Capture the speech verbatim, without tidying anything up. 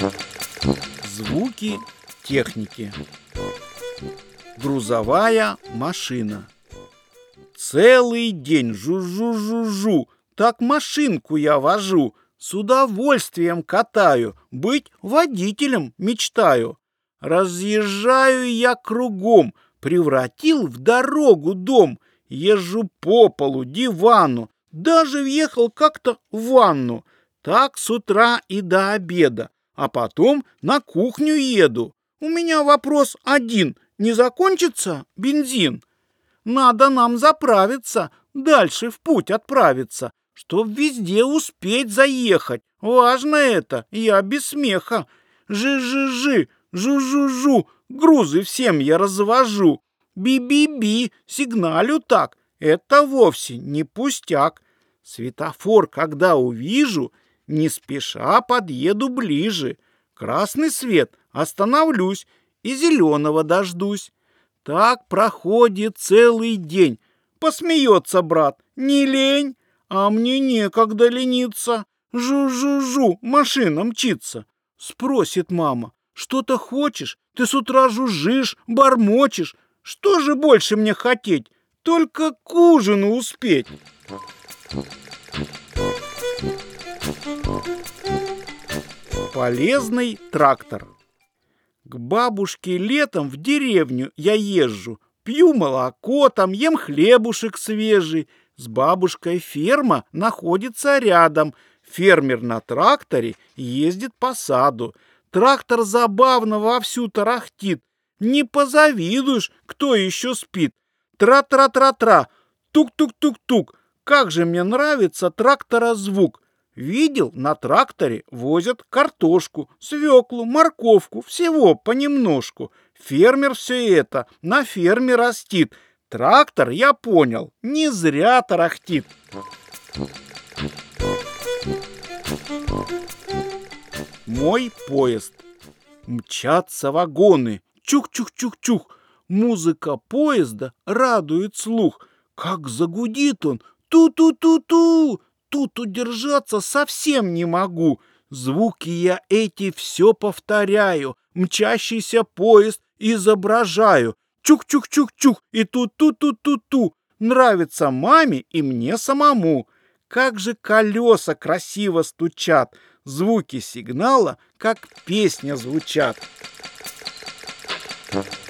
Звуки техники. Грузовая машина. Целый день жу-жу-жу-жу, так машинку я вожу, с удовольствием катаю, быть водителем мечтаю. Разъезжаю я кругом, превратил в дорогу дом, езжу по полу, дивану, даже въехал как-то в ванну. Так с утра и до обеда, а потом на кухню еду. У меня вопрос один: не закончится бензин? Надо нам заправиться, дальше в путь отправиться, чтоб везде успеть заехать. Важно это, я без смеха. Жи-жи-жи, жу-жу-жу, грузы всем я развожу. Би-би-би, сигналю так, это вовсе не пустяк. Светофор, когда увижу, не спеша подъеду ближе. Красный свет, остановлюсь и зеленого дождусь. Так проходит целый день. Посмеется брат: не лень, а мне некогда лениться. Жу-жу-жу, машина мчится. Спросит мама: что-то хочешь? Ты с утра жужжишь, бормочешь. Что же больше мне хотеть? Только к ужину успеть. Полезный трактор. К бабушке летом в деревню я езжу, пью молоко, там ем хлебушек свежий. С бабушкой ферма находится рядом. Фермер на тракторе ездит по саду. Трактор забавно вовсю тарахтит. Не позавидуешь, кто еще спит. Тра-тра-тра-тра, тук-тук-тук-тук. Как же мне нравится трактора звук. Видел, на тракторе возят картошку, свеклу, морковку, всего понемножку. Фермер все это на ферме растит. Трактор, я понял, не зря тарахтит. Мой поезд. Мчатся вагоны, чух-чух-чух-чух. Музыка поезда радует слух. Как загудит он, ту-ту-ту-ту. Тут удержаться совсем не могу. Звуки я эти все повторяю. Мчащийся поезд изображаю. Чух-чух-чух-чух и ту-ту-ту-ту-ту. Нравится маме и мне самому. Как же колеса красиво стучат. Звуки сигнала, как песня, звучат.